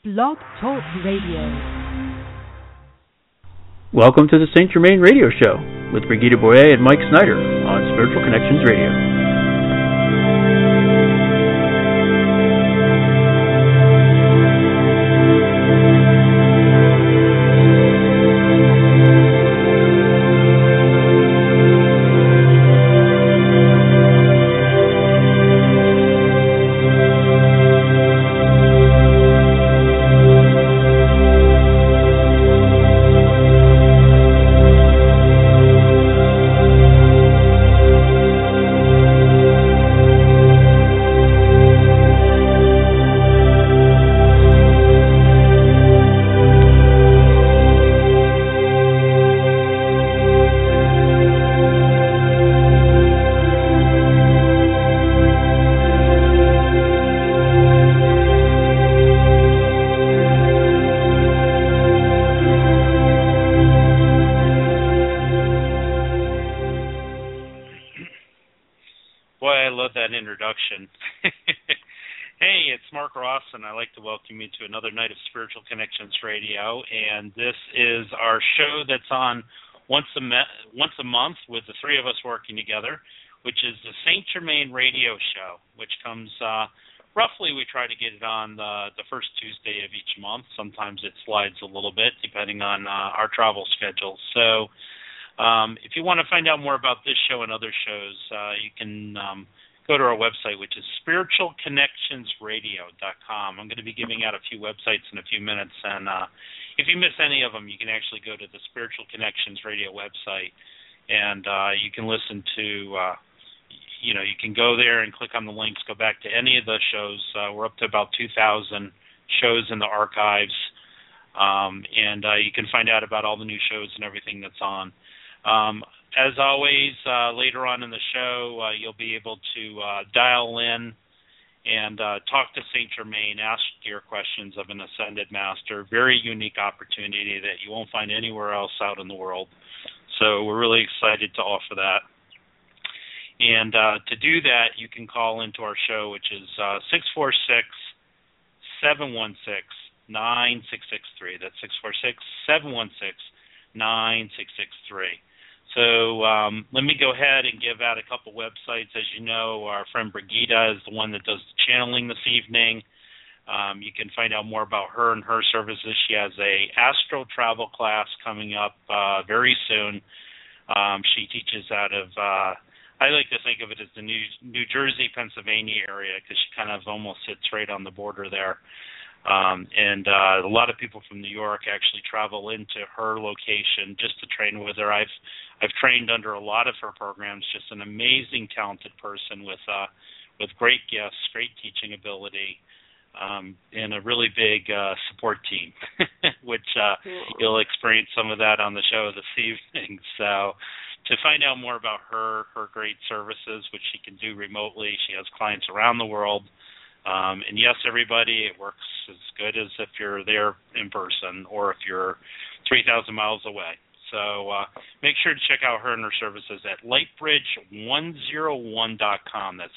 Blog Talk Radio. Welcome to the St. Germain Radio Show with Brigitte Boyer and Mike Snyder on Spiritual Connections Radio. To another night of Spiritual Connections Radio, and this is our show that's on once a month with the three of us working together, which is the St. Germain Radio Show, which comes roughly, we try to get it on the first Tuesday of each month. Sometimes it slides a little bit depending on our travel schedules. So if you want to find out more about this show and other shows, you can go to our website, which is spiritualconnectionsradio.com. I'm going to be giving out a few websites in a few minutes, and if you miss any of them, you can actually go to the Spiritual Connections Radio website, and you can listen to, you can go there and click on the links, go back to any of the shows. We're up to about 2,000 shows in the archives, and you can find out about all the new shows and everything that's on. As always, later on in the show, you'll be able to dial in and talk to St. Germain, ask your questions of an Ascended Master. Very unique opportunity that you won't find anywhere else out in the world. So we're really excited to offer that. And to do that, you can call into our show, which is 646-716-9663. That's 646-716-9663. So let me go ahead and give out a couple websites. As you know, our friend Brigitte is the one that does the channeling this evening. You can find out more about her and her services. She has a astral travel class coming up very soon. She teaches out of, I like to think of it as the New Jersey, Pennsylvania area, because she kind of almost sits right on the border there. And a lot of people from New York actually travel into her location just to train with her. I've trained under a lot of her programs. Just an amazing, talented person with great gifts, great teaching ability, and a really big support team, which you'll experience some of that on the show this evening. So to find out more about her great services, which she can do remotely, she has clients around the world. And yes, everybody, it works as good as if you're there in person or if you're 3,000 miles away. So make sure to check out her and her services at lightbridge101.com. That's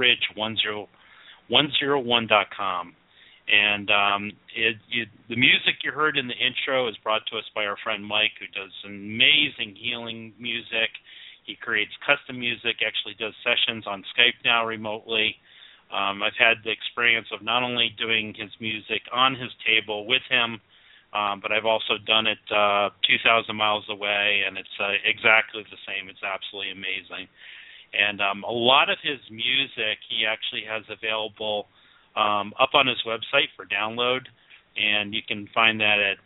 lightbridge101.com. And the music you heard in the intro is brought to us by our friend Mike, who does amazing healing music. He creates custom music, actually does sessions on Skype now remotely. I've had the experience of not only doing his music on his table with him, but I've also done it 2,000 miles away, and it's exactly the same. It's absolutely amazing. And a lot of his music he actually has available up on his website for download, and you can find that at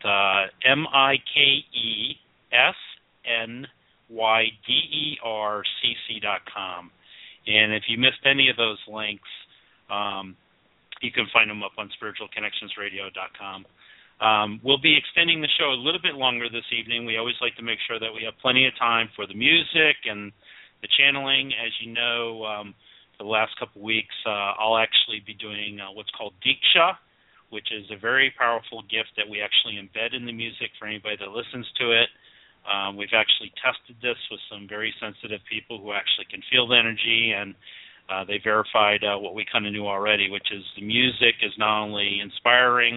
MikeSNYDERCC.com. And if you missed any of those links, you can find them up on spiritualconnectionsradio.com. We'll be extending the show a little bit longer this evening. We always like to make sure that we have plenty of time for the music and the channeling. As you know, for the last couple of weeks, I'll actually be doing what's called Diksha, which is a very powerful gift that we actually embed in the music for anybody that listens to it. We've actually tested this with some very sensitive people who actually can feel the energy, and they verified what we kind of knew already, which is the music is not only inspiring,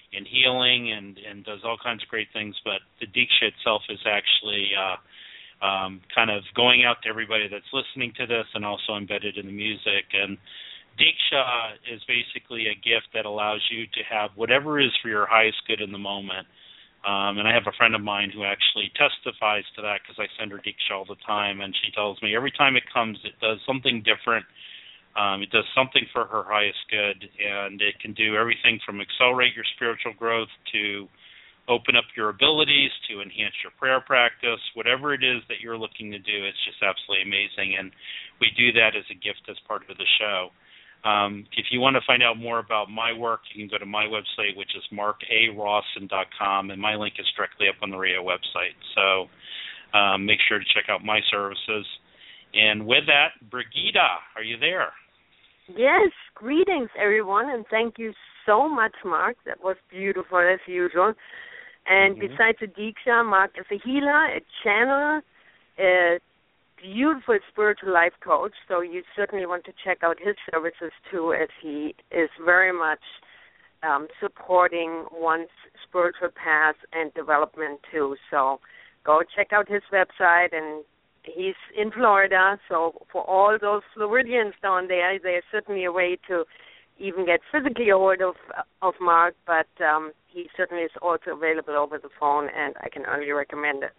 healing and does all kinds of great things. But the Diksha itself is actually kind of going out to everybody that's listening to this and also embedded in the music. And Diksha is basically a gift that allows you to have whatever is for your highest good in the moment. And I have a friend of mine who actually testifies to that because I send her Diksha all the time, and she tells me every time it comes, it does something different. It does something for her highest good, and it can do everything from accelerate your spiritual growth to open up your abilities, to enhance your prayer practice, whatever it is that you're looking to do. It's just absolutely amazing, and we do that as a gift as part of the show. If you want to find out more about my work, you can go to my website, which is markarawson.com, and my link is directly up on the radio website. So make sure to check out my services. And with that, Brigitta, are you there? Yes, greetings, everyone, and thank you so much, Mark. That was beautiful, as usual. And besides the Diksha, Mark is a healer, a channeler, a beautiful spiritual life coach, so you certainly want to check out his services too, as he is very much supporting one's spiritual path and development too. So go check out his website, and he's in Florida, so for all those Floridians down there, there's certainly a way to even get physically a hold of Mark, but he certainly is also available over the phone, and I can only recommend it.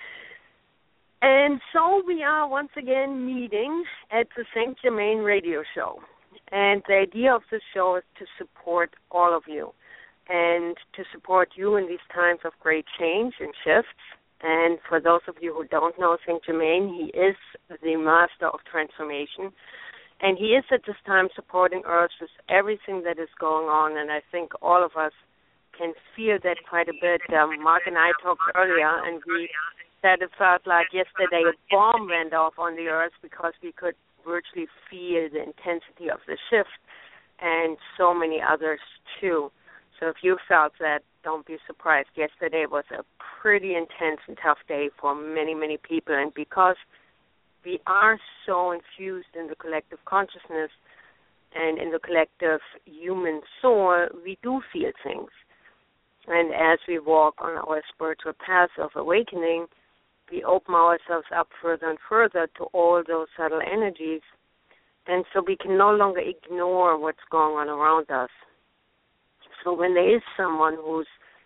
And so we are once again meeting at the St. Germain radio show. And the idea of this show is to support all of you and to support you in these times of great change and shifts. And for those of you who don't know St. Germain, he is the master of transformation. And he is at this time supporting Earth with everything that is going on. And I think all of us can feel that quite a bit. Mark and I talked earlier, and we said it felt like yesterday a bomb went off on the Earth because we could virtually feel the intensity of the shift, and so many others too. So if you felt that, don't be surprised. Yesterday was a pretty intense and tough day for many, many people, and because we are so infused in the collective consciousness and in the collective human soul, we do feel things. And as we walk on our spiritual path of awakening, we open ourselves up further and further to all those subtle energies, and so we can no longer ignore what's going on around us. So when there is someone who's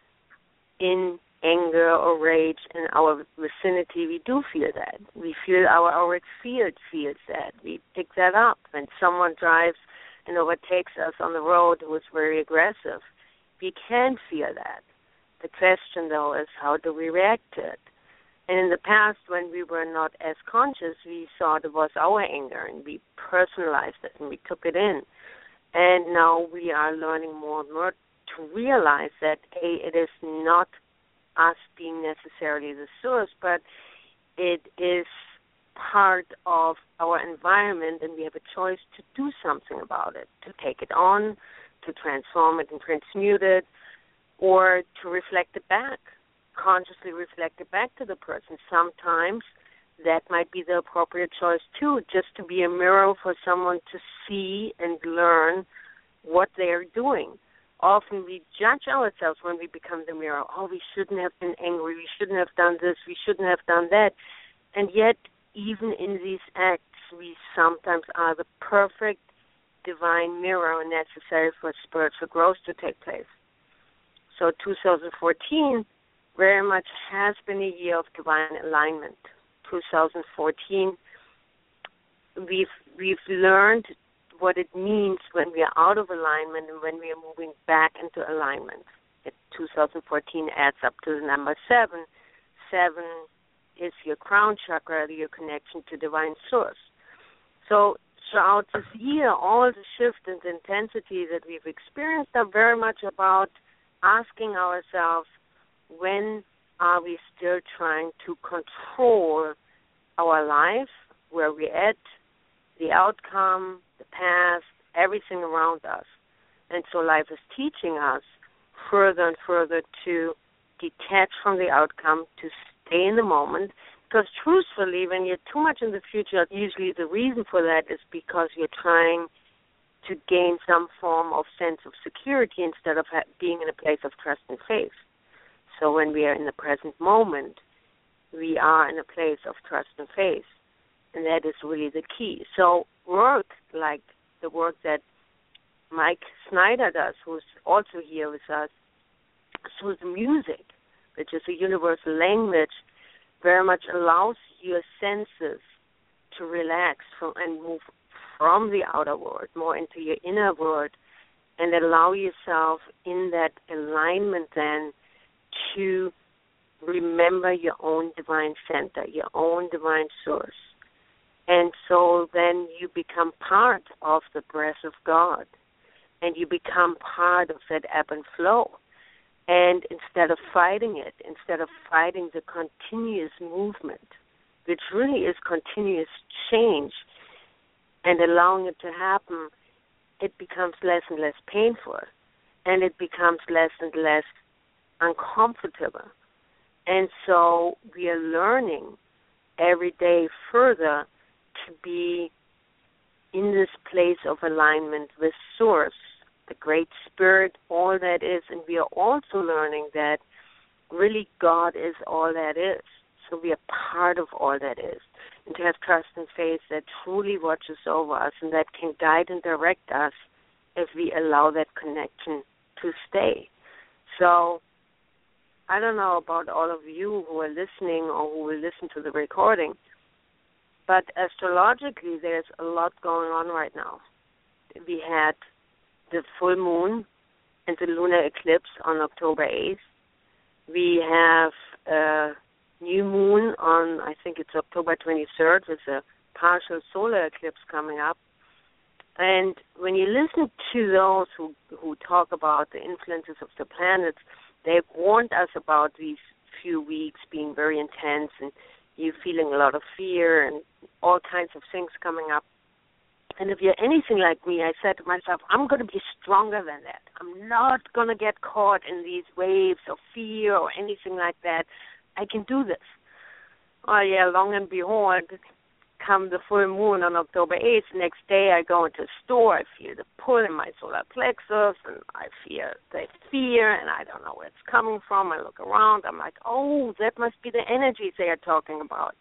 in anger or rage in our vicinity, we do feel that. We feel our auric field feels that. We pick that up. When someone drives and overtakes us on the road who is very aggressive, we can feel that. The question, though, is how do we react to it? And in the past, when we were not as conscious, we thought it was our anger, and we personalized it, and we took it in. And now we are learning more and more to realize that, A, it is not us being necessarily the source, but it is part of our environment, and we have a choice to do something about it, to take it on, to transform it and transmute it, or to reflect it back. Consciously reflect it back to the person. Sometimes that might be the appropriate choice too, just to be a mirror for someone to see and learn what they're doing. Often we judge ourselves when we become the mirror. Oh, we shouldn't have been angry. We shouldn't have done this. We shouldn't have done that. And yet, even in these acts, we sometimes are the perfect divine mirror necessary for spiritual growth to take place. So 2014 very much has been a year of divine alignment. 2014, we've learned what it means when we are out of alignment and when we are moving back into alignment. 2014 adds up to the number 7. 7 is your crown chakra, your connection to divine source. So throughout this year, all the shift and intensity that we've experienced are very much about asking ourselves, when are we still trying to control our life, where we're at, the outcome, the past, everything around us? And so life is teaching us further and further to detach from the outcome, to stay in the moment, because truthfully, when you're too much in the future, usually the reason for that is because you're trying to gain some form of sense of security instead of being in a place of trust and faith. So when we are in the present moment, we are in a place of trust and faith, and that is really the key. So work like the work that Mike Snyder does, who's also here with us, through the music, which is a universal language, very much allows your senses to relax and move from the outer world more into your inner world, and allow yourself in that alignment then to remember your own divine center, your own divine source. And so then you become part of the breath of God, and you become part of that ebb and flow. And instead of fighting it, instead of fighting the continuous movement, which really is continuous change, and allowing it to happen, it becomes less and less painful, and it becomes less and less uncomfortable. And so we are learning every day further to be in this place of alignment with Source, the Great Spirit, all that is. And we are also learning that really God is all that is. So we are part of all that is. And to have trust and faith that truly watches over us and that can guide and direct us if we allow that connection to stay. So I don't know about all of you who are listening or who will listen to the recording, but astrologically there's a lot going on right now. We had the full moon and the lunar eclipse on October 8th. We have a new moon on, I think it's October 23rd, with a partial solar eclipse coming up. And when you listen to those who talk about the influences of the planets, they've warned us about these few weeks being very intense and you feeling a lot of fear and all kinds of things coming up. And if you're anything like me, I said to myself, I'm going to be stronger than that. I'm not going to get caught in these waves of fear or anything like that. I can do this. Oh, yeah, long and behold, come the full moon on October 8th, next day I go into a store, I feel the pull in my solar plexus, and I feel the fear, and I don't know where it's coming from. I look around, I'm like, oh, that must be the energies they are talking about.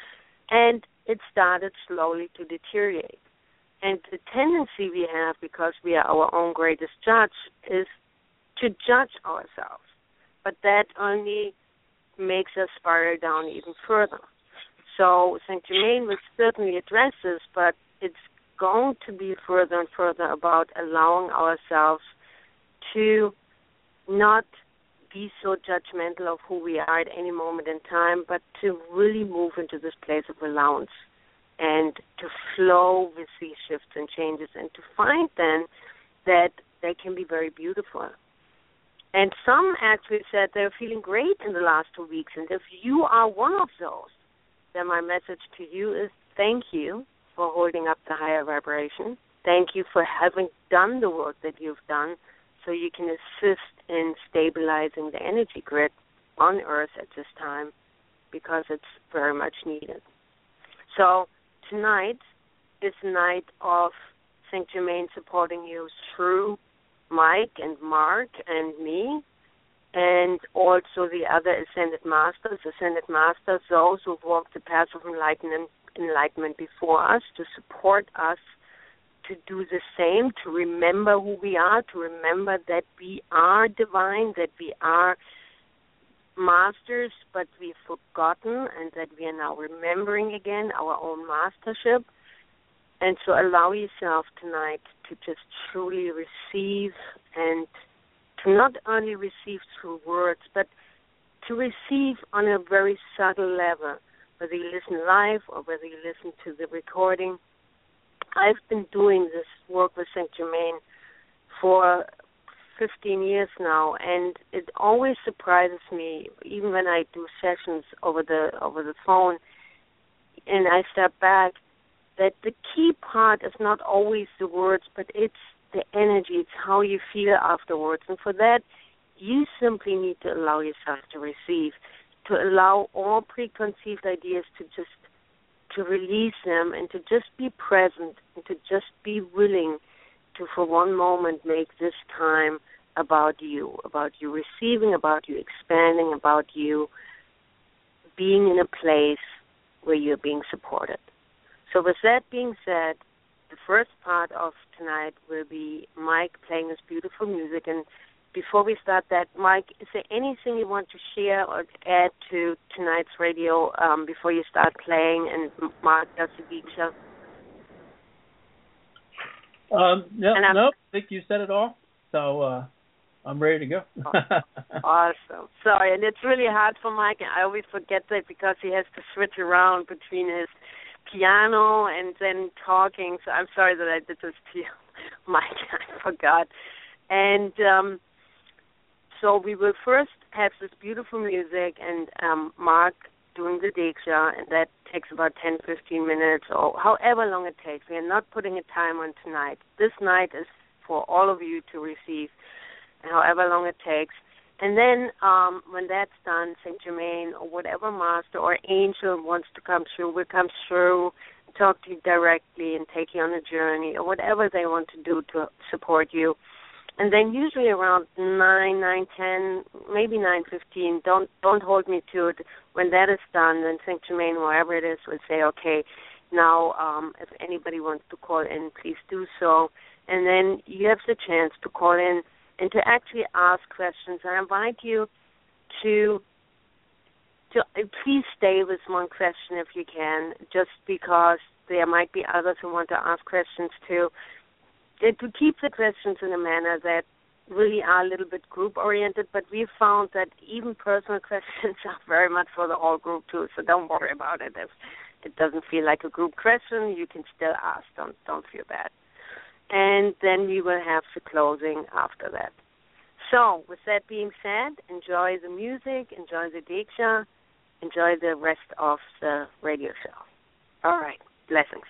And it started slowly to deteriorate. And the tendency we have, because we are our own greatest judge, is to judge ourselves. But that only makes us spiral down even further. So St. Germain will certainly address this, but it's going to be further and further about allowing ourselves to not be so judgmental of who we are at any moment in time, but to really move into this place of allowance and to flow with these shifts and changes and to find then that they can be very beautiful. And some actually said they're feeling great in the last 2 weeks, and if you are one of those, then my message to you is thank you for holding up the higher vibration. Thank you for having done the work that you've done so you can assist in stabilizing the energy grid on Earth at this time because it's very much needed. So tonight is the night of St. Germain supporting you through Mike and Mark and me, and also the other Ascended Masters, those who've walked the path of enlightenment before us, to support us to do the same, to remember who we are, to remember that we are divine, that we are masters, but we've forgotten, and that we are now remembering again our own mastership. And so allow yourself tonight to just truly receive, and to not only receive through words, but to receive on a very subtle level, whether you listen live or whether you listen to the recording. I've been doing this work with St. Germain for 15 years now, and it always surprises me, even when I do sessions over the phone, and I step back, that the key part is not always the words, but it's the energy, it's how you feel afterwards. And for that, you simply need to allow yourself to receive, to allow all preconceived ideas to release them, and to just be present, and to just be willing to for one moment make this time about you receiving, about you expanding, about you being in a place where you're being supported. So with that being said, the first part of tonight will be Mike playing this beautiful music. And before we start that, Mike, is there anything you want to share or add to tonight's radio before you start playing and Mark does the Diksha? No, I think you said it all. So I'm ready to go. Awesome. Sorry, and it's really hard for Mike, and I always forget that because he has to switch around between his piano and then talking. So I'm sorry that I did this to you, Mike. I forgot. And so we will first have this beautiful music and Mark doing the Diksha, and that takes about 10, 15 minutes or however long it takes. We are not putting a time on tonight. This night is for all of you to receive, however long it takes. And then when that's done, St. Germain or whatever master or angel wants to come through will come through, talk to you directly and take you on a journey or whatever they want to do to support you. And then usually around 9:10, maybe 9:15, don't hold me to it. When that is done, then St. Germain, wherever it is, will say, okay, now if anybody wants to call in, please do so. And then you have the chance to call in and to actually ask questions. I invite you to please stay with one question if you can, just because there might be others who want to ask questions too. To keep the questions in a manner that really are a little bit group-oriented, but we've found that even personal questions are very much for the whole group too, so don't worry about it. If it doesn't feel like a group question, you can still ask. Don't feel bad. And then we will have the closing after that. So, with that being said, enjoy the music, enjoy the Diksha, enjoy the rest of the radio show. All right. Blessings.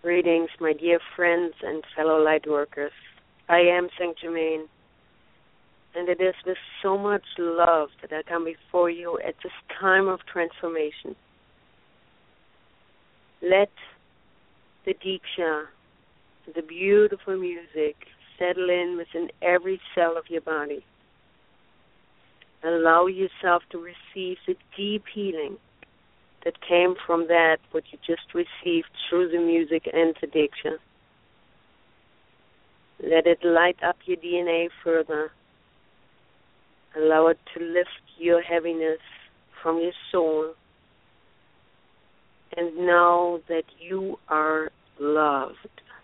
Greetings, my dear friends and fellow light workers. I am Saint Germain, and it is with so much love that I come before you at this time of transformation. Let the Diksha, the beautiful music, settle in within every cell of your body. Allow yourself to receive the deep healing that came from that what you just received through the music and the Diksha. Let it light up your DNA further. Allow it to lift your heaviness from your soul. And know that you are loved.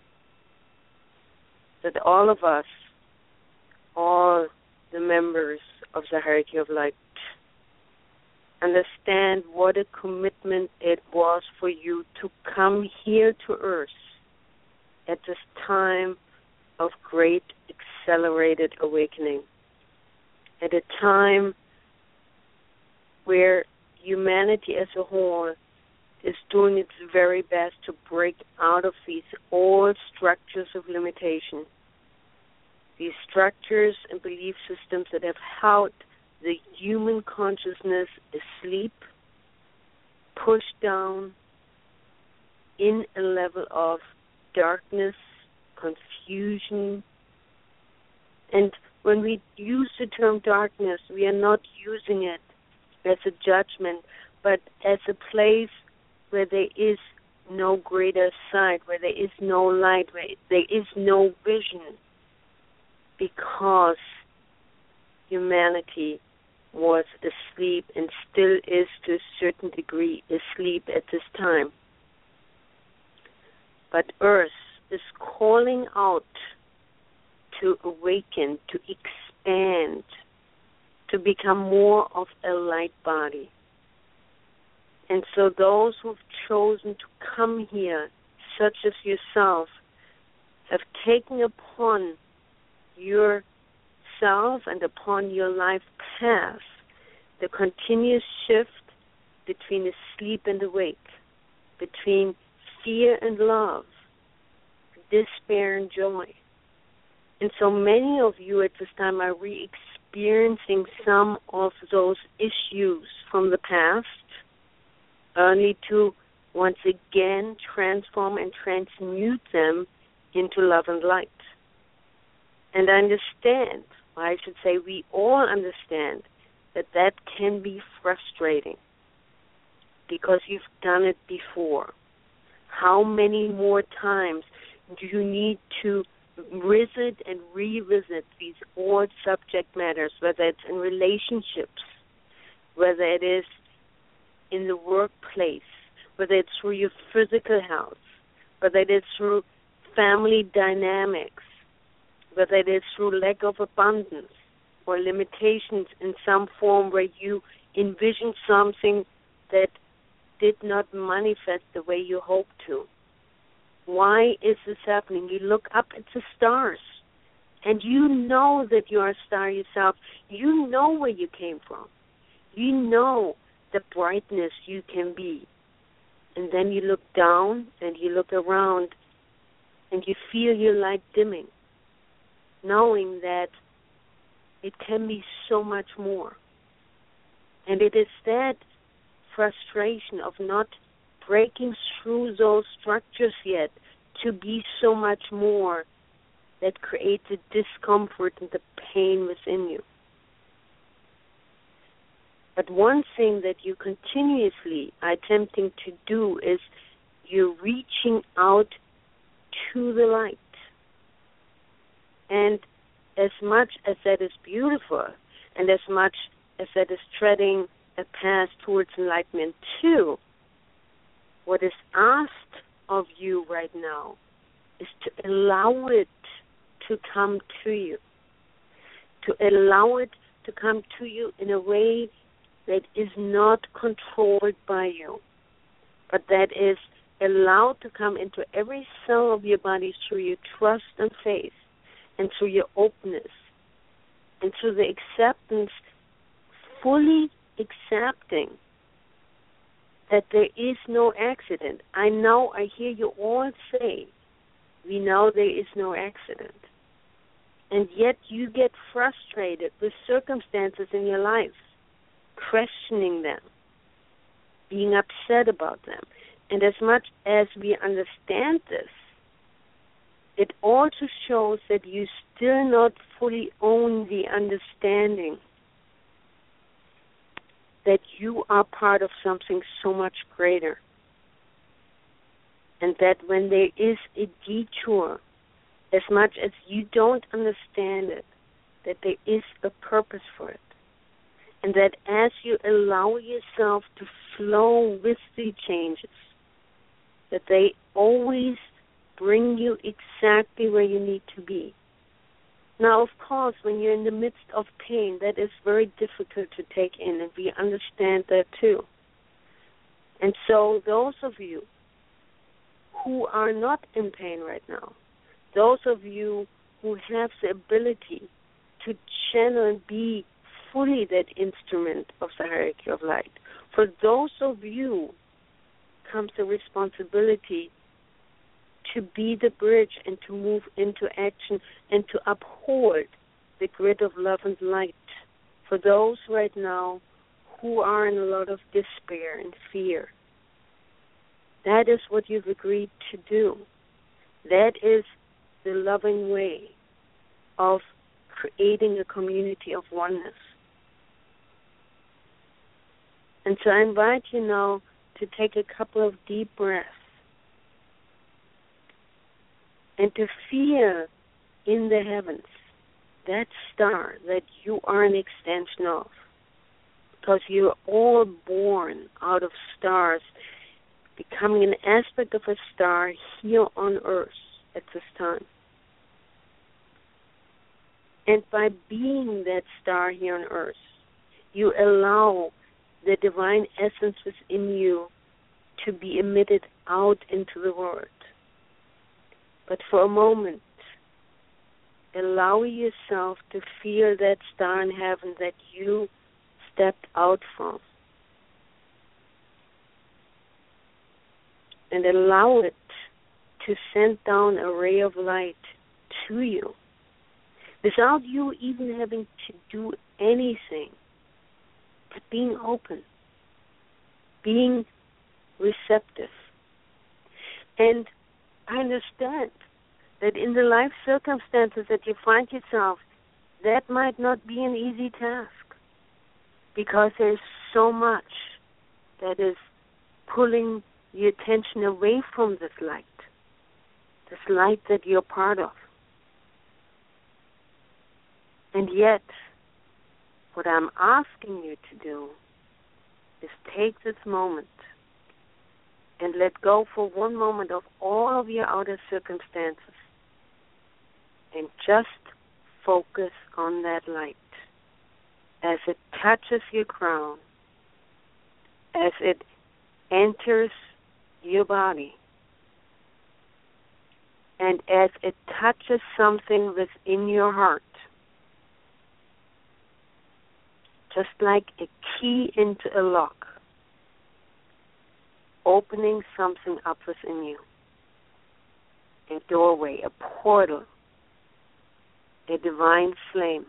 That all of us, all the members of the Hierarchy of Light, understand what a commitment it was for you to come here to Earth at this time of great accelerated awakening, at a time where humanity as a whole is doing its very best to break out of these old structures of limitation, these structures and belief systems that have held the human consciousness asleep, pushed down in a level of darkness, confusion. And when we use the term darkness, we are not using it as a judgment, but as a place where there is no greater sight, where there is no light, where there is no vision, because humanity was asleep and still is to a certain degree asleep at this time. But Earth is calling out to awaken, to expand, to become more of a light body. And so those who've chosen to come here, such as yourself, have taken upon yourself and upon your life path the continuous shift between asleep and awake, between fear and love, despair and joy. And so many of you at this time are re-experiencing some of those issues from the past, only to once again transform and transmute them into love and light. And I understand, I should say we all understand, that can be frustrating because you've done it before. How many more times do you need to visit and revisit these old subject matters, whether it's in relationships, whether it is in the workplace, whether it's through your physical health, whether it is through family dynamics, whether it is through lack of abundance or limitations in some form where you envision something that did not manifest the way you hoped to. Why is this happening? You look up at the stars, and you know that you are a star yourself. You know where you came from. You know the brightness you can be. And then you look down and you look around and you feel your light dimming, knowing that it can be so much more. And it is that frustration of not breaking through those structures yet to be so much more that creates the discomfort and the pain within you. But one thing that you continuously are attempting to do is you're reaching out to the light. And as much as that is beautiful, and as much as that is treading a path towards enlightenment too, what is asked of you right now is to allow it to come to you, to allow it to come to you in a way that is not controlled by you, but that is allowed to come into every cell of your body through your trust and faith, and through your openness, and through the acceptance, fully accepting that there is no accident. I hear you all say, we know there is no accident. And yet you get frustrated with circumstances in your life, questioning them, being upset about them. And as much as we understand this, it also shows that you still not fully own the understanding that you are part of something so much greater. And that when there is a detour, as much as you don't understand it, that there is a purpose for it. And that as you allow yourself to flow with the changes, that they always bring you exactly where you need to be. Now, of course, when you're in the midst of pain, that is very difficult to take in, and we understand that too. And so those of you who are not in pain right now, those of you who have the ability to channel and be fully that instrument of the hierarchy of light, for those of you comes the responsibility to be the bridge and to move into action and to uphold the grid of love and light. For those right now who are in a lot of despair and fear, that is what you've agreed to do. That is the loving way of creating a community of oneness. And so I invite you now to take a couple of deep breaths and to feel in the heavens that star that you are an extension of, because you're all born out of stars, becoming an aspect of a star here on earth at this time. And by being that star here on earth, you allow the divine essence within you to be emitted out into the world. But for a moment, allow yourself to feel that star in heaven that you stepped out from. And allow it to send down a ray of light to you without you even having to do anything, but being open, being receptive. And I understand that in the life circumstances that you find yourself, that might not be an easy task, because there's so much that is pulling your attention away from this light that you're part of. And yet, what I'm asking you to do is take this moment and let go for one moment of all of your outer circumstances and just focus on that light as it touches your crown, as it enters your body, and as it touches something within your heart, just like a key into a lock, opening something up within you, a doorway, a portal, a divine flame.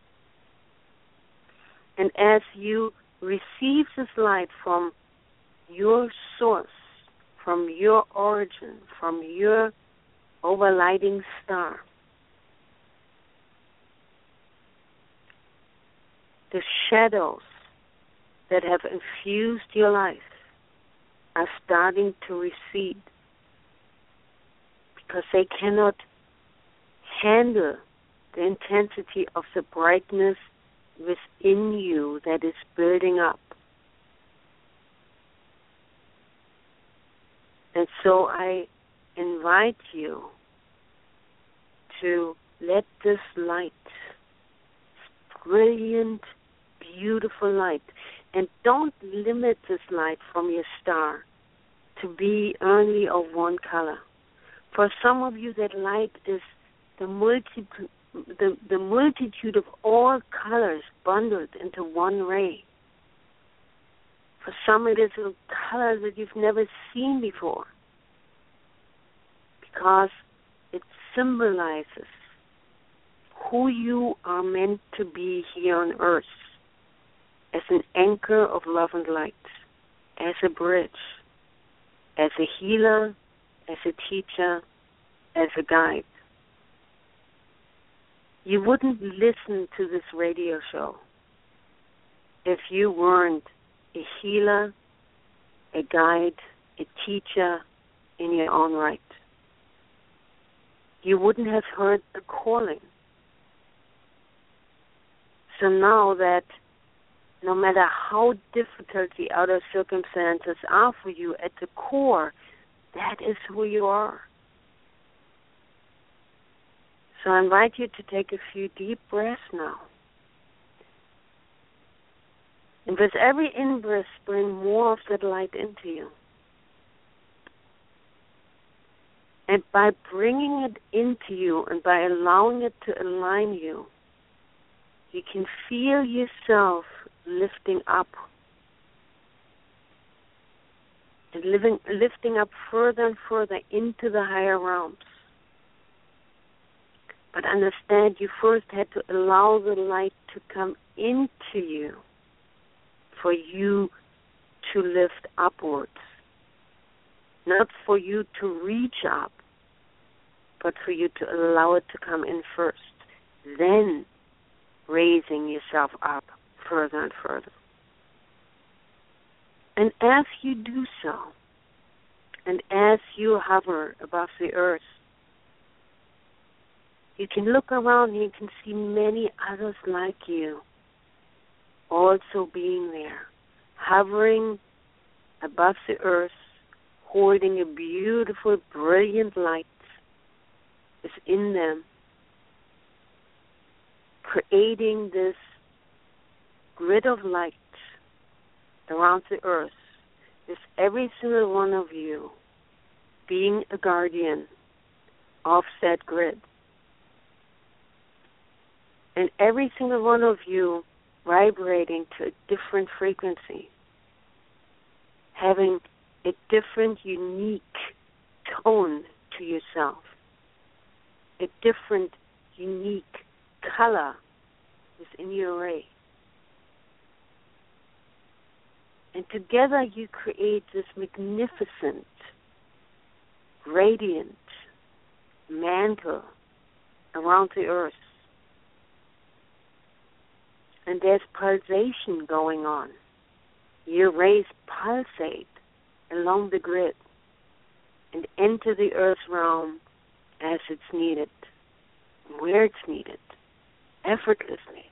And as you receive this light from your source, from your origin, from your overlighting star, the shadows that have infused your life are starting to recede, because they cannot handle the intensity of the brightness within you that is building up. And so I invite you to let this light, brilliant, beautiful light, and don't limit this light from your star to be only of one color. For some of you, that light is the multitude of all colors bundled into one ray. For some, it is a color that you've never seen before, because it symbolizes who you are meant to be here on earth, as an anchor of love and light, as a bridge, as a healer, as a teacher, as a guide. You wouldn't listen to this radio show if you weren't a healer, a guide, a teacher in your own right. You wouldn't have heard the calling. So now that no matter how difficult the outer circumstances are for you, at the core, that is who you are. So I invite you to take a few deep breaths now. And with every in-breath, bring more of that light into you. And by bringing it into you and by allowing it to align you, you can feel yourself lifting up. And lifting up further and further into the higher realms. But understand, you first had to allow the light to come into you for you to lift upwards. Not for you to reach up, but for you to allow it to come in first. Then raising yourself up further and further. And as you do so, and as you hover above the earth, you can look around and you can see many others like you also being there, hovering above the earth, holding a beautiful, brilliant light within them, creating this grid of light around the earth, with every single one of you being a guardian of that grid. And every single one of you vibrating to a different frequency, having a different, unique tone to yourself, a different, unique color within your array. And together you create this magnificent, radiant mantle around the earth. And there's pulsation going on. Your rays pulsate along the grid and enter the earth realm as it's needed, where it's needed, effortlessly.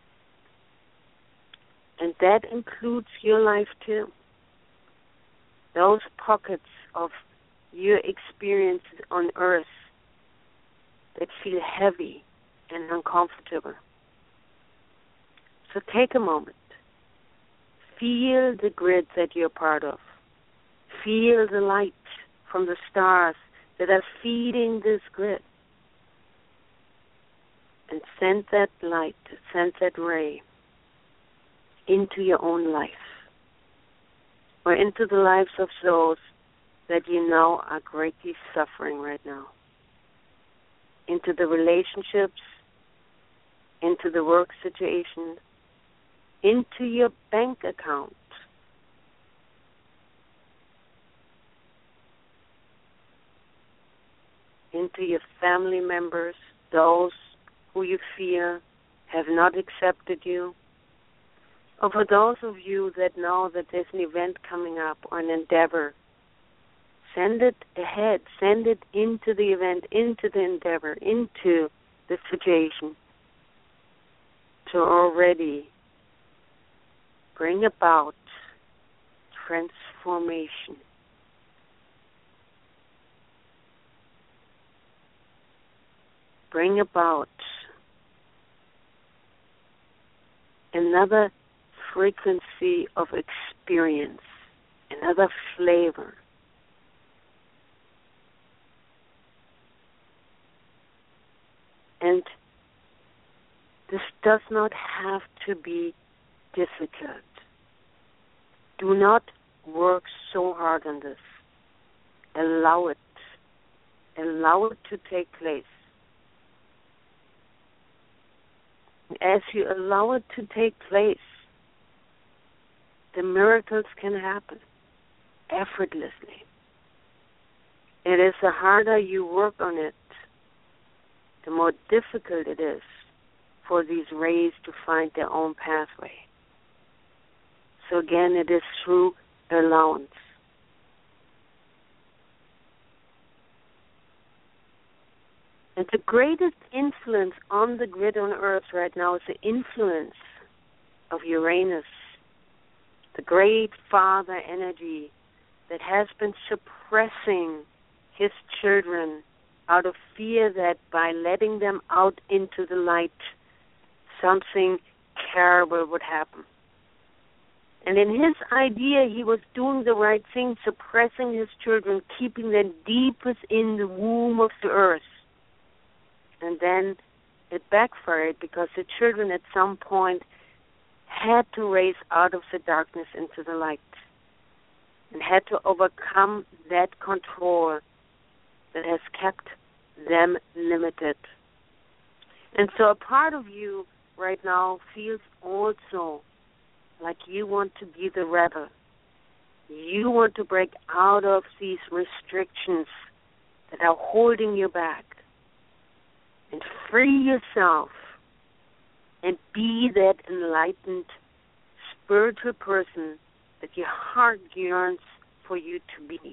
And that includes your life too. Those pockets of your experience on earth that feel heavy and uncomfortable. So take a moment. Feel the grid that you're part of. Feel the light from the stars that are feeding this grid. And send that light, send that ray into your own life, or into the lives of those that you know are greatly suffering right now, into the relationships, into the work situation, into your bank account. Into your family members, those who you fear have not accepted you. Or for those of you that know that there's an event coming up or an endeavor, send it ahead, send it into the event, into the endeavor, into the situation to already bring about transformation. Bring about another frequency of experience, another flavor. And this does not have to be difficult. Do not work so hard on this. Allow it. Allow it to take place. As you allow it to take place, the miracles can happen effortlessly. It is the harder you work on it, the more difficult it is for these rays to find their own pathway. So again, it is through allowance. And the greatest influence on the grid on Earth right now is the influence of Uranus, the great father energy that has been suppressing his children out of fear that by letting them out into the light, something terrible would happen. And in his idea, he was doing the right thing, suppressing his children, keeping them deepest in the womb of the earth. And then it backfired because the children at some point had to raise out of the darkness into the light and had to overcome that control that has kept them limited. And so a part of you right now feels also like you want to be the rebel. You want to break out of these restrictions that are holding you back and free yourself and be that enlightened spiritual person that your heart yearns for you to be.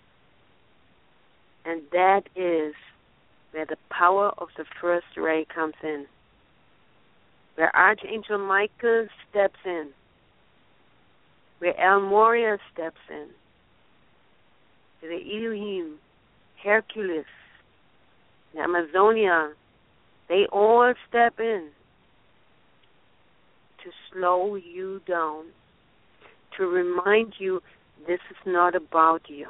And that is where the power of the first ray comes in, where Archangel Michael steps in, where El Moria steps in, where the Elohim, Hercules, the Amazonia, they all step in to slow you down, to remind you this is not about you.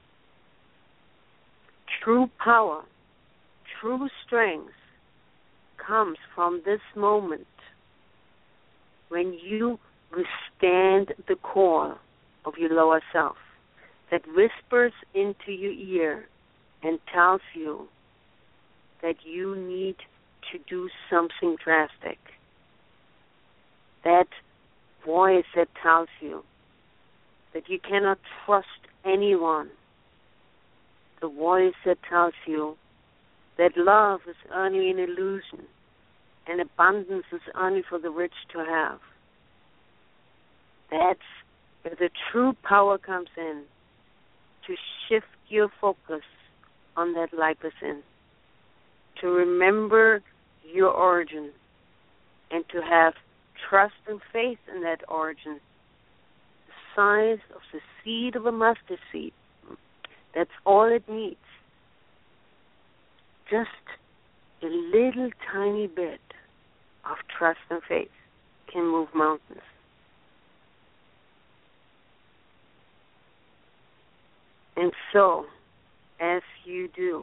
True power, true strength comes from this moment when you withstand the call of your lower self that whispers into your ear and tells you that you need to do something drastic. That voice that tells you that you cannot trust anyone. The voice that tells you that love is only an illusion and abundance is only for the rich to have. That's where the true power comes in, to shift your focus on that light within, to remember your origin and to have trust and faith in that origin. The size of the seed of a mustard seed. That's all it needs. Just a little tiny bit of trust and faith can move mountains. And so, as you do,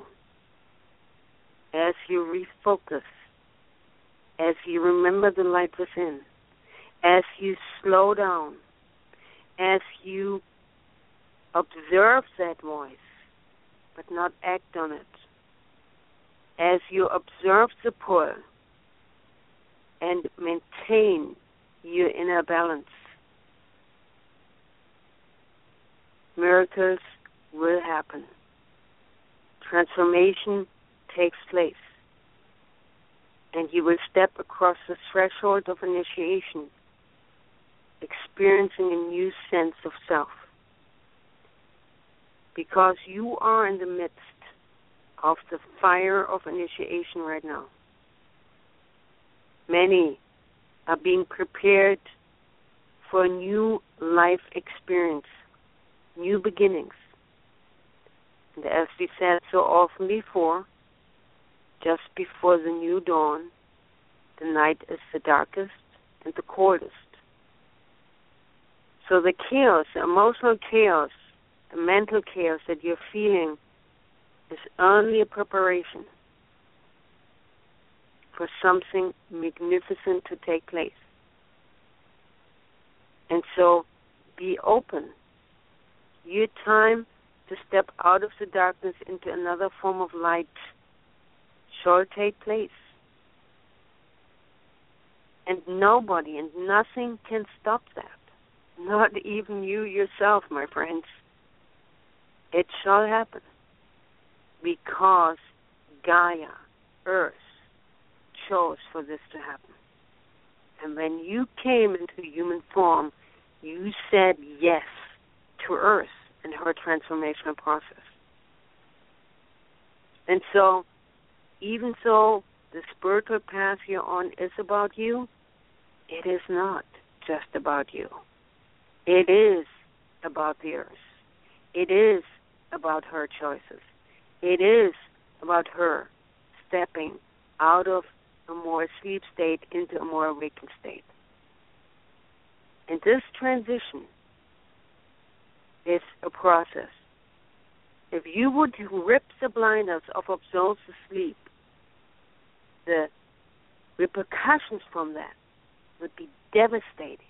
as you refocus, as you remember the light within, as you slow down, as you observe that voice, but not act on it, as you observe the pull and maintain your inner balance, miracles will happen. Transformation takes place. And you will step across the threshold of initiation, experiencing a new sense of self. Because you are in the midst of the fire of initiation right now. Many are being prepared for a new life experience, new beginnings. And as we said so often before, just before the new dawn, the night is the darkest and the coldest. So the chaos, the emotional chaos, the mental chaos that you're feeling is only a preparation for something magnificent to take place. And so be open. Your time to step out of the darkness into another form of light shall take place. And nobody and nothing can stop that. Not even you yourself, my friends. It shall happen because Gaia, Earth, chose for this to happen. And when you came into human form, you said yes to Earth and her transformational process. And so, even though the spiritual path you're on is about you, it is not just about you. It is about the Earth. It is about her choices. It is about her stepping out of a more asleep state into a more awakened state. And this transition is a process. If you would rip the blinders off of those asleep, the repercussions from that would be devastating.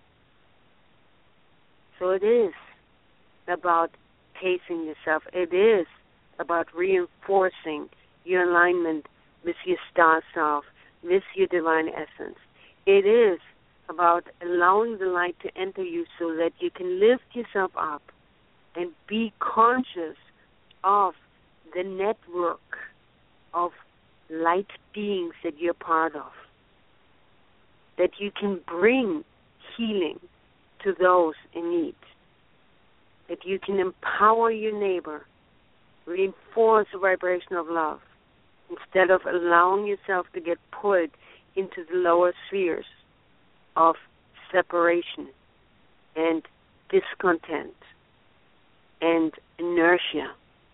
So it is about pacing yourself. It is about reinforcing your alignment with your star self, with your divine essence. It is about allowing the light to enter you so that you can lift yourself up and be conscious of the network of light beings that you're part of. That you can bring healing to those in need. That you can empower your neighbor, reinforce the vibration of love, instead of allowing yourself to get pulled into the lower spheres of separation and discontent and inertia.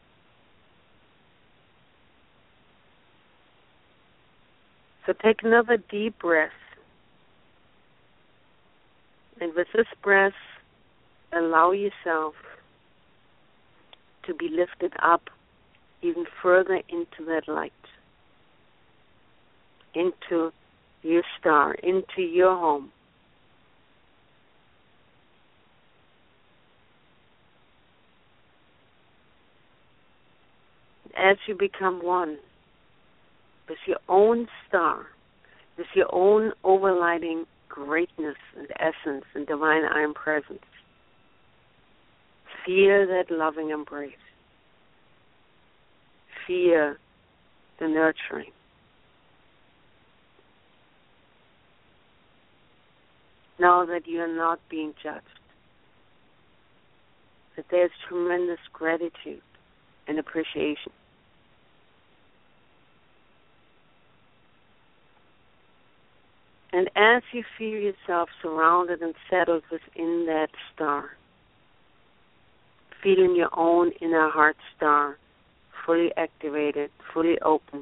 So take another deep breath. And with this breath, allow yourself to be lifted up even further into that light, into your star, into your home. As you become one with your own star, with your own overlighting greatness and essence and divine I am presence, feel that loving embrace. Feel the nurturing. Know that you are not being judged. That there's tremendous gratitude and appreciation. And as you feel yourself surrounded and settled within that star, feeling your own inner heart star fully activated, fully opened,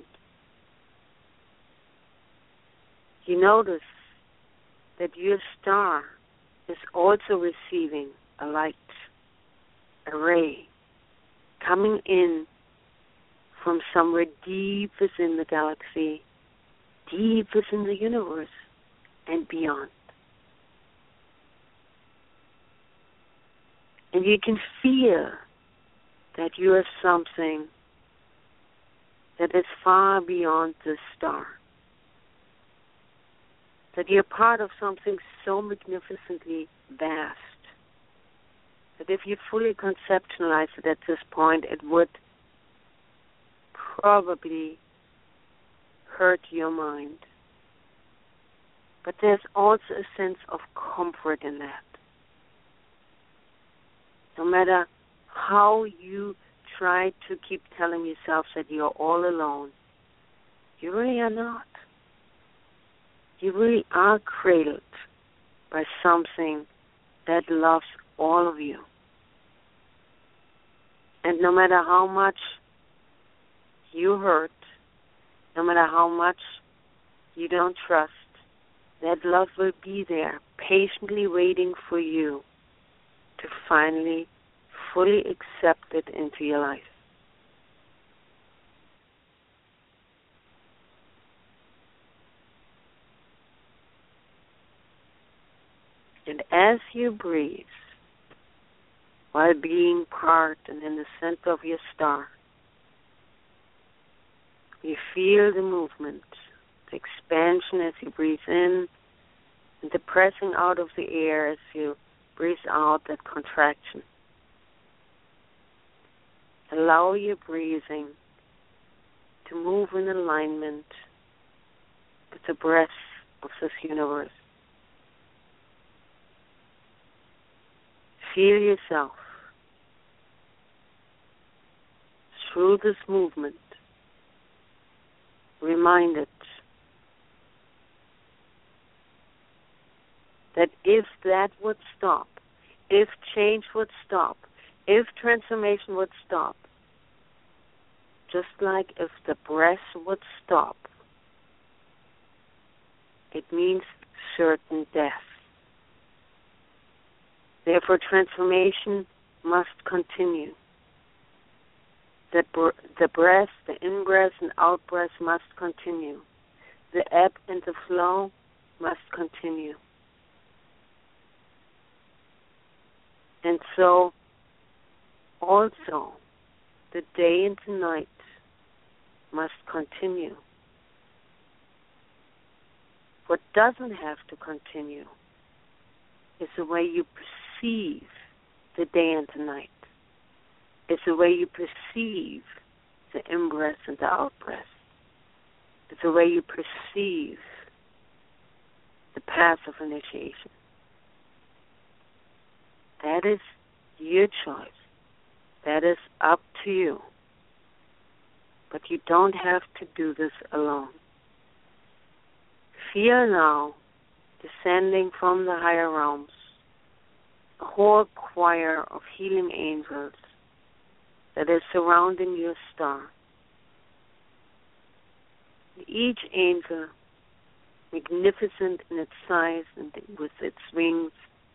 you notice that your star is also receiving a light, a ray, coming in from somewhere deep within the galaxy, deep within the universe, and beyond. And you can feel that you are something that is far beyond this star. That you're part of something so magnificently vast that if you fully conceptualize it at this point, it would probably hurt your mind. But there's also a sense of comfort in that. No matter how you try to keep telling yourself that you're all alone, you really are not. You really are cradled by something that loves all of you. And no matter how much you hurt, no matter how much you don't trust, that love will be there, patiently waiting for you to finally fully accept it into your life. And as you breathe, while being part and in the center of your star. You feel the movement, the expansion as you breathe in, and the pressing out of the air as you breathe out, that contraction. Allow your breathing to move in alignment with the breath of this universe. Feel yourself through this movement, reminded that if that would stop, if change would stop, if transformation would stop, just like if the breath would stop, it means certain death. Therefore, transformation must continue. The breath, the in-breath and out-breath must continue. The ebb and the flow must continue. And so, also, the day and the night must continue. What doesn't have to continue is the way you perceive the day and the night. It's the way you perceive the in-breath and the out-breath. It's the way you perceive the path of initiation. That is your choice. That is up to you. But you don't have to do this alone. Feel now, descending from the higher realms, a whole choir of healing angels that is surrounding your star. Each angel, magnificent in its size and with its wings,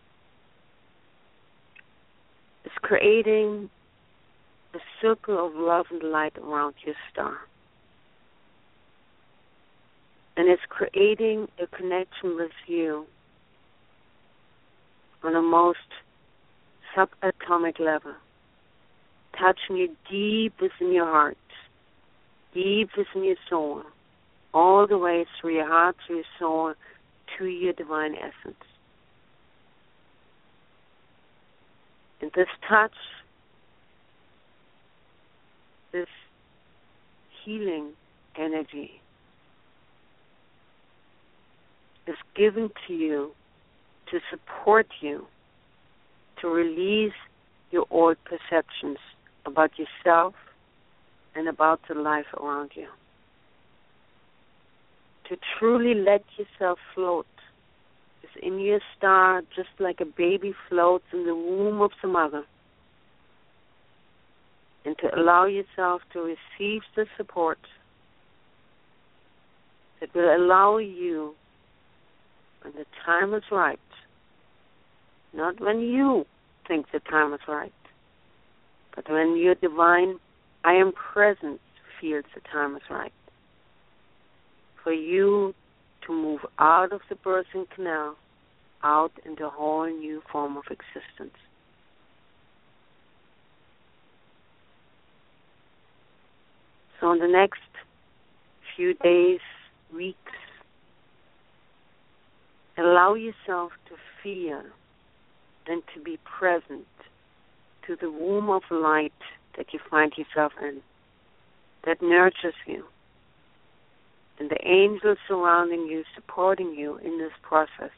is creating a circle of love and light around your star. And it's creating a connection with you on a most subatomic level, touching you deep within your heart, deep within your soul, all the way through your heart, through your soul, to your divine essence. And this touch, this healing energy is given to you to support you to release your old perceptions about yourself and about the life around you. To truly let yourself float within your star, just like a baby floats in the womb of the mother. And to allow yourself to receive the support that will allow you, when the time is right, not when you think the time is right, but when your divine I am present feels the time is right, for you to move out of the birthing canal, out into a whole new form of existence. So in the next few days, weeks, allow yourself to feel and to be present to the womb of light that you find yourself in, that nurtures you, and the angels surrounding you, supporting you in this process.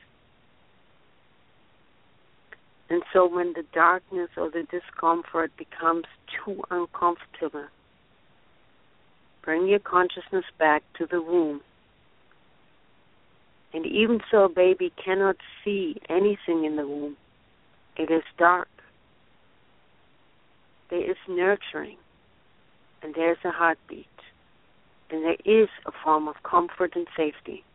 And so when the darkness or the discomfort becomes too uncomfortable, bring your consciousness back to the womb. And even so a baby cannot see anything in the womb, it is dark. There is nurturing, and there is a heartbeat, and there is a form of comfort and safety.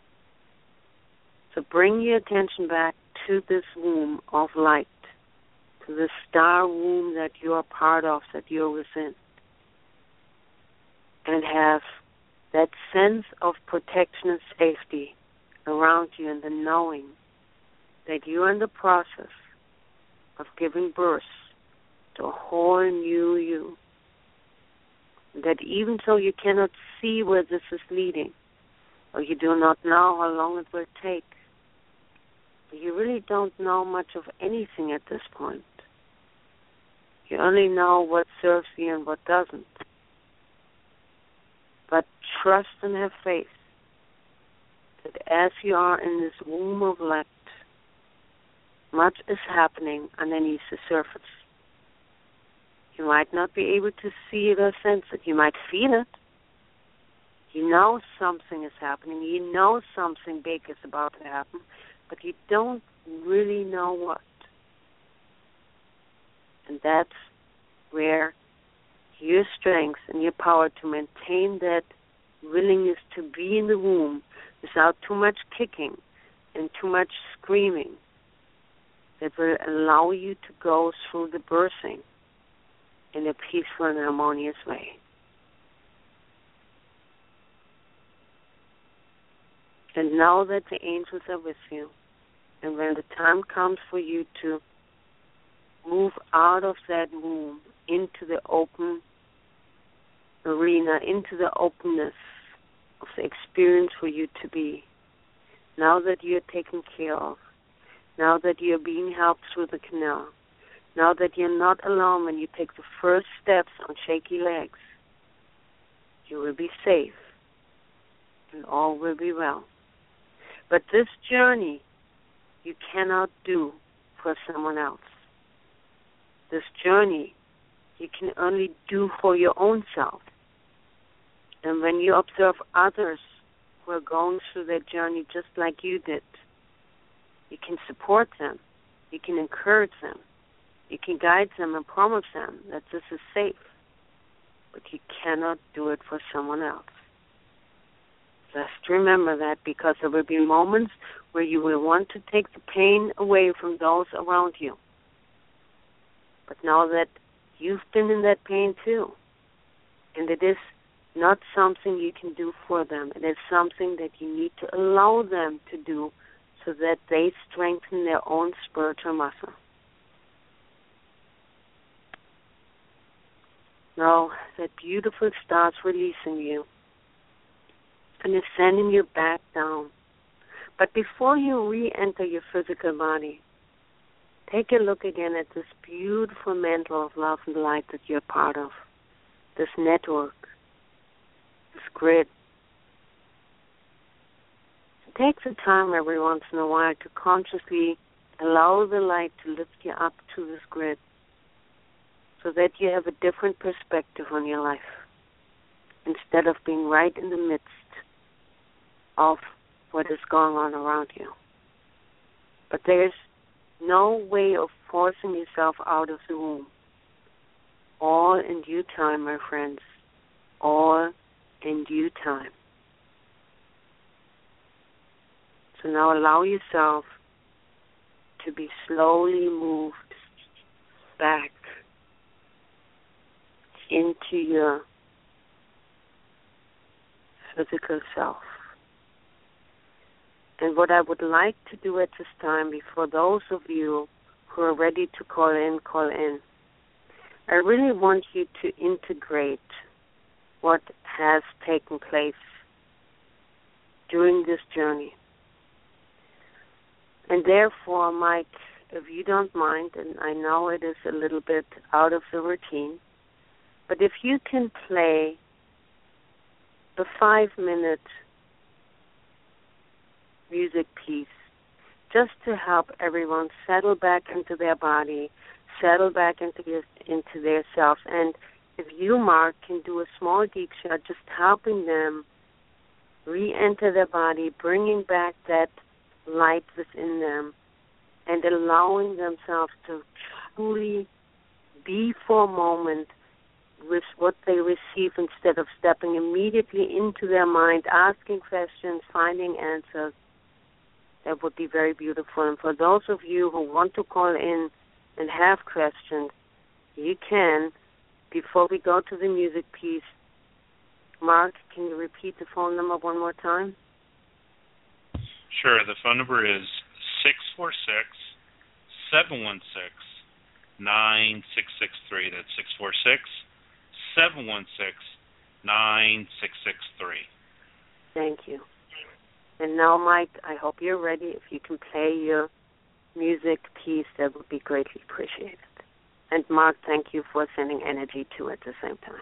So bring your attention back to this womb of light, to the star womb that you are part of, that you are within, and have that sense of protection and safety around you, and the knowing that you are in the process of giving birth a whole new you. That even though you cannot see where this is leading, or you do not know how long it will take, you really don't know much of anything at this point. You only know what serves you and what doesn't. But trust and have faith that as you are in this womb of light, much is happening underneath the surface. You might not be able to see it or sense it. You might feel it. You know something is happening. You know something big is about to happen, but you don't really know what. And that's where your strength and your power to maintain that willingness to be in the womb without too much kicking and too much screaming, that will allow you to go through the birthing in a peaceful and harmonious way. And know that the angels are with you. And when the time comes for you to move out of that womb into the open arena, into the openness of the experience for you to be, now that you're taken care of, now that you're being helped through the canal, now that you're not alone when you take the first steps on shaky legs, you will be safe and all will be well. But this journey you cannot do for someone else. This journey you can only do for your own self. And when you observe others who are going through that journey just like you did, you can support them, you can encourage them, you can guide them and promise them that this is safe. But you cannot do it for someone else. Just remember that, because there will be moments where you will want to take the pain away from those around you. But know that you've been in that pain too. And it is not something you can do for them. It is something that you need to allow them to do so that they strengthen their own spiritual muscle. Now, that beautiful starts releasing you and is sending you back down. But before you re-enter your physical body, take a look again at this beautiful mantle of love and light that you're part of, this network, this grid. Take the time every once in a while to consciously allow the light to lift you up to this grid so that you have a different perspective on your life instead of being right in the midst of what is going on around you. But there's no way of forcing yourself out of the womb. All in due time, my friends. All in due time. So now allow yourself to be slowly moved back into your physical self. And what I would like to do at this time, before those of you who are ready to call in, I really want you to integrate what has taken place during this journey. And therefore, Mike, if you don't mind, and I know it is a little bit out of the routine, but if you can play a 5-minute music piece just to help everyone settle back into their body, settle back into their selves. And if you, Mark, can do a small deep shot, just helping them re-enter their body, bringing back that light within them, and allowing themselves to truly be for a moment with what they receive instead of stepping immediately into their mind, asking questions, finding answers. That would be very beautiful. And for those of you who want to call in and have questions, you can. Before we go to the music piece, Mark, can you repeat the phone number one more time? Sure. The phone number is 646-716-6622. 9663. That's 646-716-9663. Thank you. And now, Mike, I hope you're ready. If you can play your music piece, that would be greatly appreciated. And Mark, thank you for sending energy too at the same time.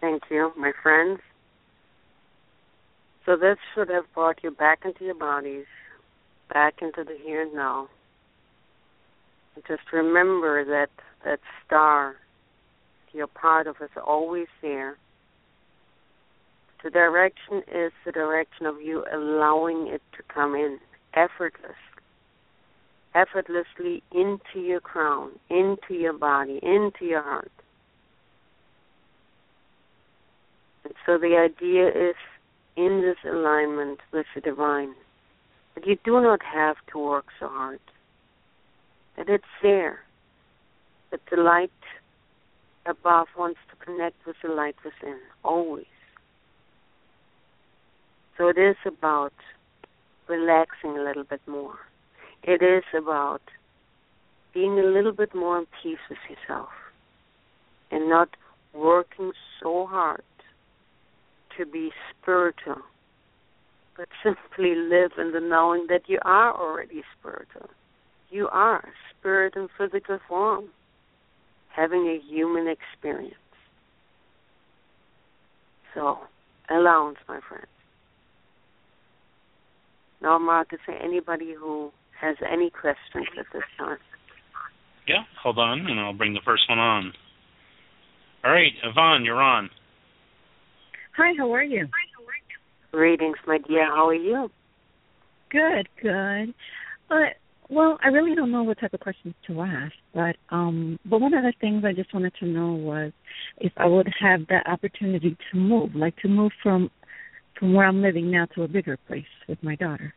Thank you, my friends. So this should have brought you back into your bodies, back into the here and now. And just remember that that star you're part of is always there. The direction is the direction of you allowing it to come in effortlessly into your crown, into your body, into your heart. And so the idea is in this alignment with the divine, that you do not have to work so hard, that it's there, that the light above wants to connect with the light within, always. So it is about relaxing a little bit more. It is about being a little bit more in peace with yourself and not working so hard to be spiritual, but simply live in the knowing that you are already spiritual. You are spirit in physical form, having a human experience. So, allowance, my friends. Now, Mark, is there anybody who has any questions at this time? Yeah, hold on, and I'll bring the first one on. All right, Yvonne, you're on. Hi, how are you? Greetings, my dear. How are you? Good. Well, I really don't know what type of questions to ask, but one of the things I just wanted to know was if I would have that opportunity to move, like to move from where I'm living now to a bigger place with my daughter.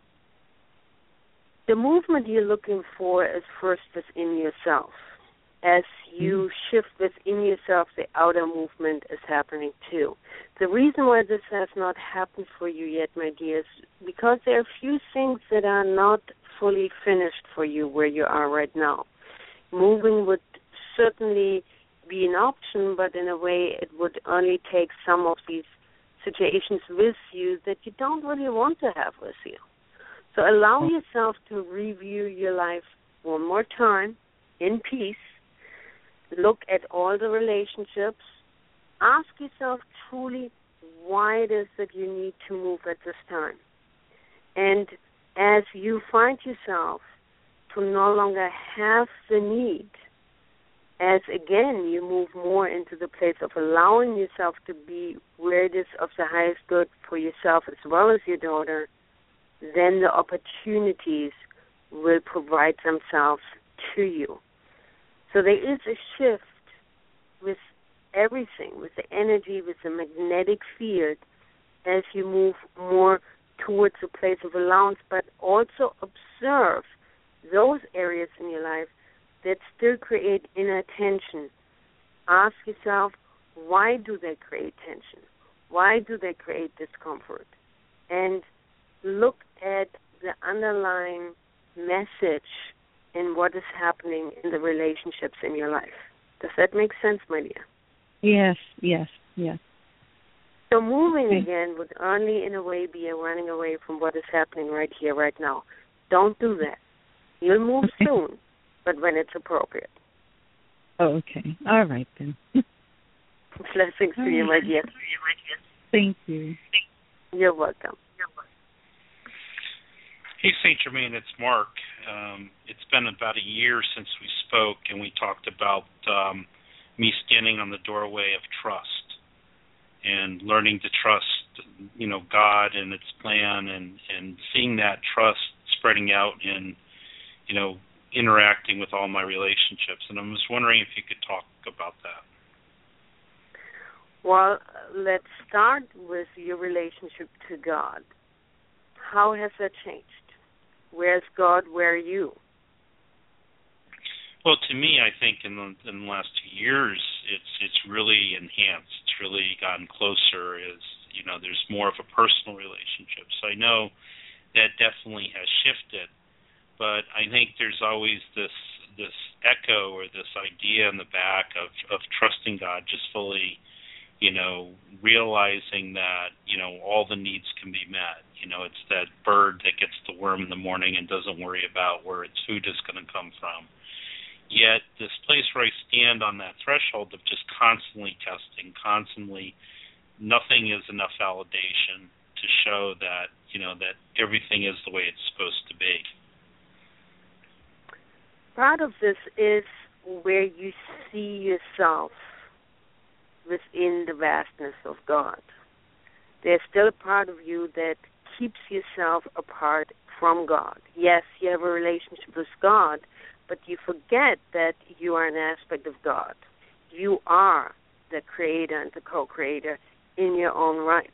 The movement you're looking for is first within yourself. As you shift within yourself, the outer movement is happening too. The reason why this has not happened for you yet, my dear, is because there are a few things that are not fully finished for you where you are right now. Moving would certainly be an option, but in a way it would only take some of these situations with you that you don't really want to have with you. So allow yourself to review your life one more time in peace. Look at all the relationships. Ask yourself truly why it is that you need to move at this time. And as you find yourself to no longer have the need, as again you move more into the place of allowing yourself to be where it is of the highest good for yourself as well as your daughter, then the opportunities will provide themselves to you. So there is a shift with everything, with the energy, with the magnetic field, as you move more towards a place of allowance, but also observe those areas in your life that still create inner tension. Ask yourself, why do they create tension? Why do they create discomfort? And look at the underlying message in what is happening in the relationships in your life. Does that make sense, my dear? Yes. So moving again would only in a way be a running away from what is happening right here, right now. Don't do that. You'll move soon, but when it's appropriate. Oh, okay. All right, then. Blessings to you, my dear. Thank you. You're welcome. Hey, St. Germain, it's Mark. It's been about a year since we spoke, and we talked about me standing on the doorway of trust and learning to trust, God and its plan, and seeing that trust spreading out in, interacting with all my relationships. And I was wondering if you could talk about that. Well, let's start with your relationship to God. How has that changed? Where's God? Where are you? Well, to me, I think in the last 2 years, it's really enhanced. It's really gotten closer. There's more of a personal relationship. So I know that definitely has shifted, but I think there's always this echo or this idea in the back of trusting God, just fully, realizing that all the needs can be met. It's that bird that gets the worm in the morning and doesn't worry about where its food is going to come from. Yet this place where I stand on that threshold of just constantly testing, constantly, nothing is enough validation to show that, that everything is the way it's supposed to be. Part of this is where you see yourself within the vastness of God. There's still a part of you that keeps yourself apart from God. Yes, you have a relationship with God, but you forget that you are an aspect of God. You are the creator and the co-creator in your own right.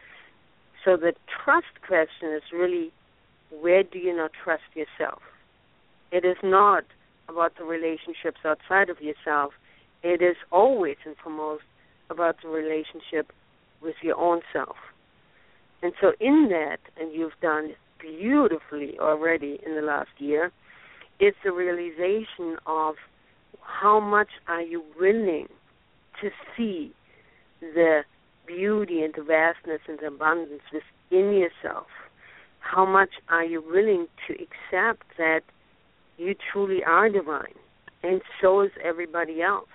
So the trust question is really, where do you not trust yourself? It is not about the relationships outside of yourself. It is always and foremost about the relationship with your own self. And so in that, and you've done beautifully already in the last year, it's the realization of how much are you willing to see the beauty and the vastness and the abundance within yourself. How much are you willing to accept that you truly are divine, and so is everybody else.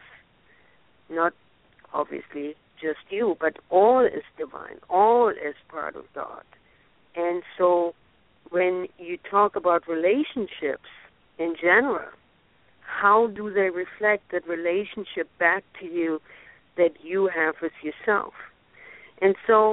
Not obviously just you, but all is divine. All is part of God. And so when you talk about relationships in general, how do they reflect that relationship back to you that you have with yourself? And so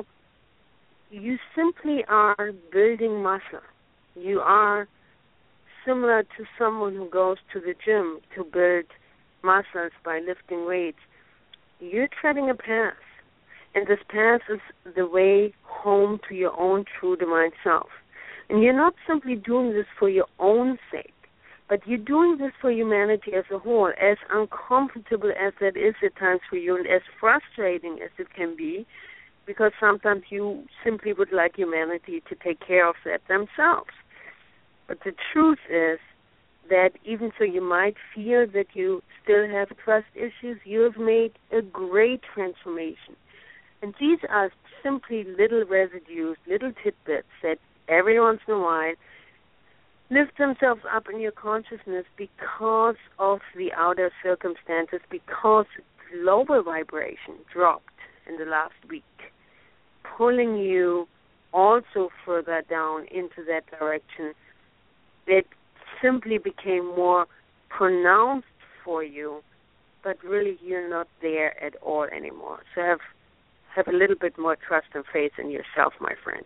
you simply are building muscle. You are similar to someone who goes to the gym to build muscles by lifting weights. You're treading a path, and this path is the way home to your own true divine self. And you're not simply doing this for your own sake, but you're doing this for humanity as a whole, as uncomfortable as that is at times for you and as frustrating as it can be, because sometimes you simply would like humanity to take care of that themselves. But the truth is that even so you might feel that you still have trust issues, you have made a great transformation. And these are simply little residues, little tidbits that every once in a while lift themselves up in your consciousness because of the outer circumstances, because global vibration dropped in the last week, pulling you also further down into that direction. It simply became more pronounced for you, but really you're not there at all anymore. So have a little bit more trust and faith in yourself, my friend.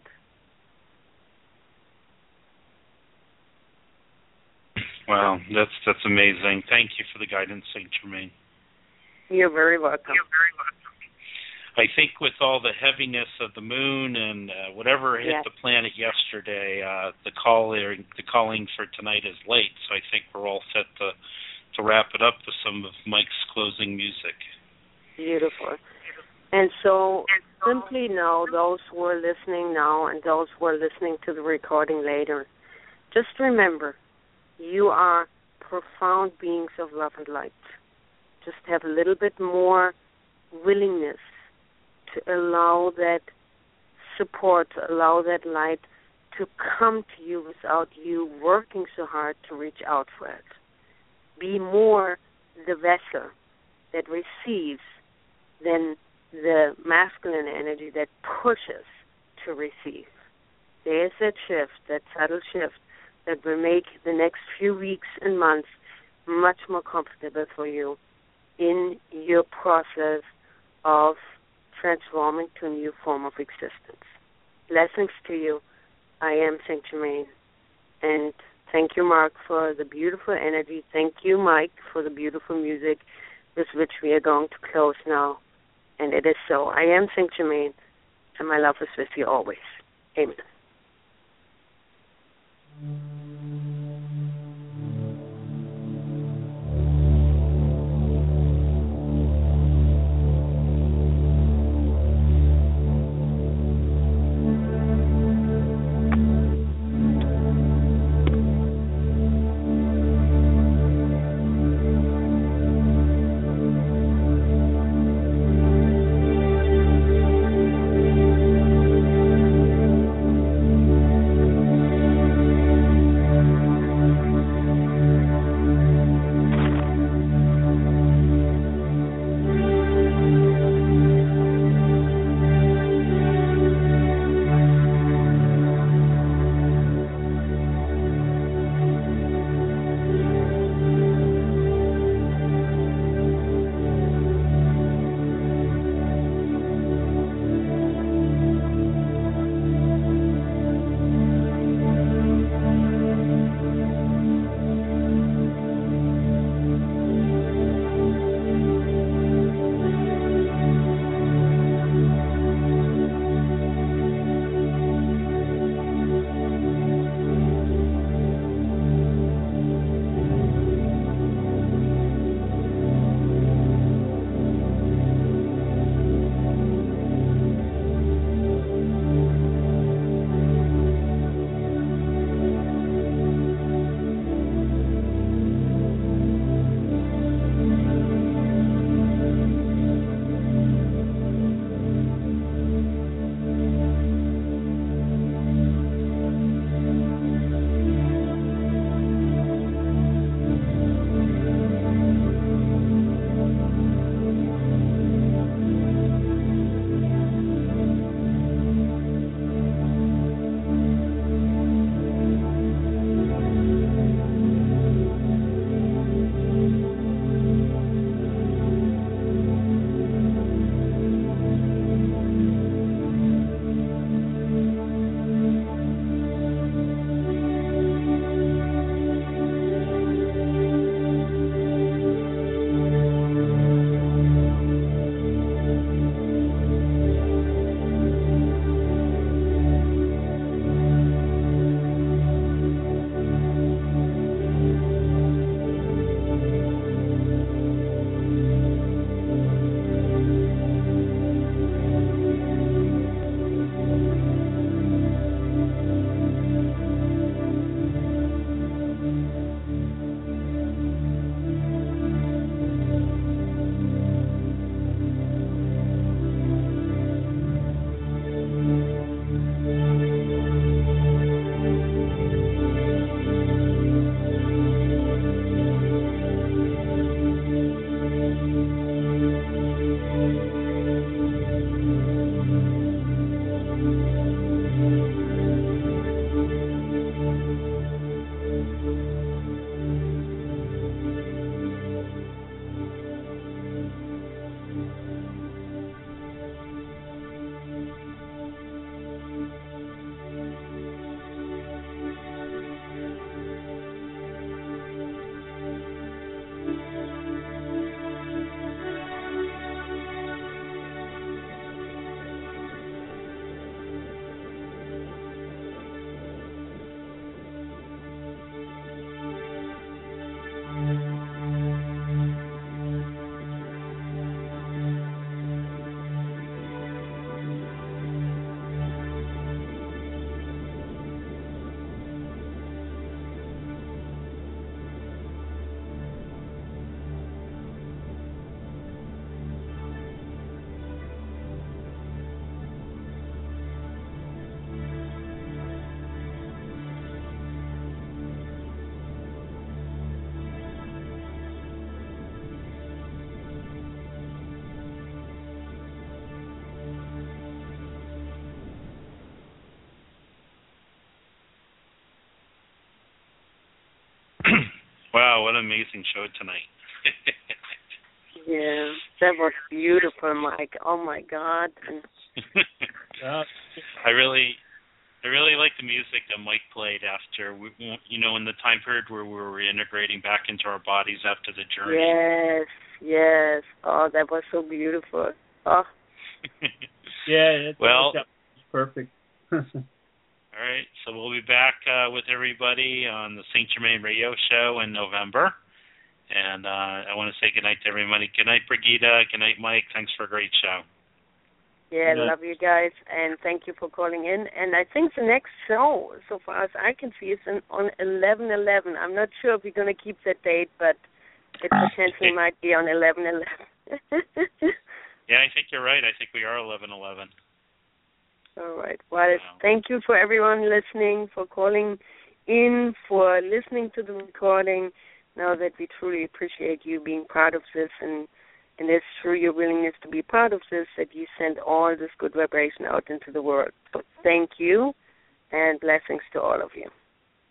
Wow, that's amazing. Thank you for the guidance, St. Germain. You're very welcome. I think with all the heaviness of the moon and whatever hit the planet yesterday, the calling for tonight is late. So I think we're all set to wrap it up with some of Mike's closing music. Beautiful. And so simply know, those who are listening now and those who are listening to the recording later, just remember, you are profound beings of love and light. Just have a little bit more willingness to allow that support, to allow that light to come to you without you working so hard to reach out for it. Be more the vessel that receives than the masculine energy that pushes to receive. There's that shift, that subtle shift, that will make the next few weeks and months much more comfortable for you in your process of transforming to a new form of existence. Blessings to you. I am St. Germain. And thank you, Mark, for the beautiful energy. Thank you, Mike, for the beautiful music with which we are going to close now. And it is so. I am St. Germain, and my love is with you always. Amen. Wow, what an amazing show tonight. Yeah, that was beautiful, Mike. Oh my God. I really like the music that Mike played after, in the time period where we were integrating back into our bodies after the journey. Yes. Oh, that was so beautiful. Oh. Yeah, well, perfect. All right, so we'll be back with everybody on the St. Germain Radio Show in November. And I want to say goodnight to everybody. Good night, Brigida. Good night, Mike. Thanks for a great show. Yeah, love you guys, and thank you for calling in. And I think the next show, so far as I can see, is on 11/11. I'm not sure if we're going to keep that date, but it potentially might be on 11/11. Yeah, I think you're right. I think we are 11/11. All right. Well, thank you for everyone listening, for calling in, for listening to the recording. Know that we truly appreciate you being part of this, and it's through your willingness to be part of this that you send all this good vibration out into the world. So thank you, and blessings to all of you.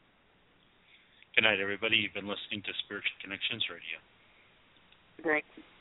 Good night, everybody. You've been listening to Spiritual Connections Radio. Good night.